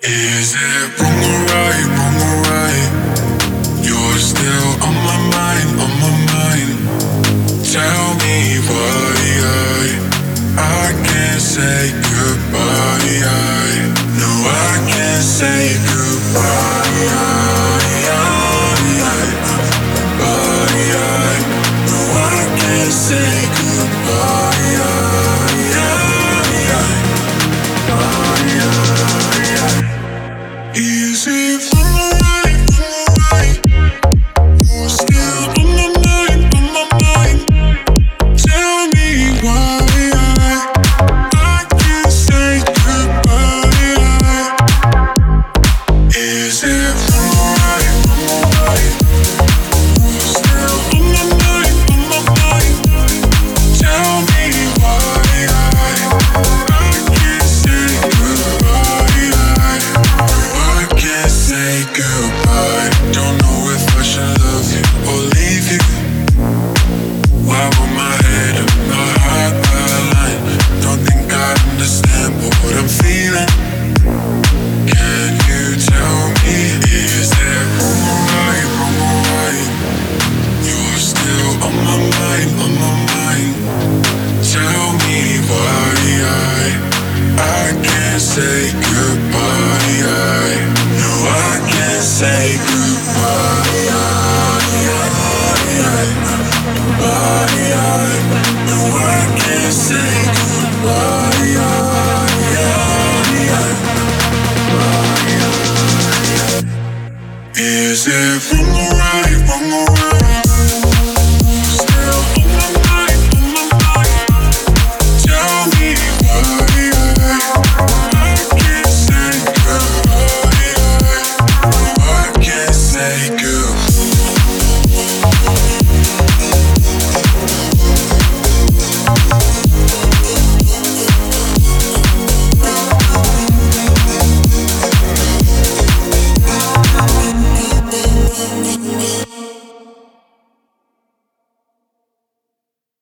Is it wrong or right, wrong or right? You're still on my mind, on my mind. Tell me why I can't say goodbye. No, I can't say goodbye. No, I can't say goodbye. Is it wrong or right, wrong or right? You're still on my mind, on my mind. Tell me why I can't say goodbye. Is it wrong or right, wrong or right? You're still on my mind, on my mind. Tell me why I can't say goodbye. I can't say goodbye. Don't know if I should love you or leave you. Why would my head and my heart align? Don't think I understand what I'm feeling. Can you tell me, is that wrong or right, wrong or right? You're still on my mind, on my mind. Tell me why I can't say goodbye. No, I can't say goodbye. No, I can't say goodbye. Is it wrong or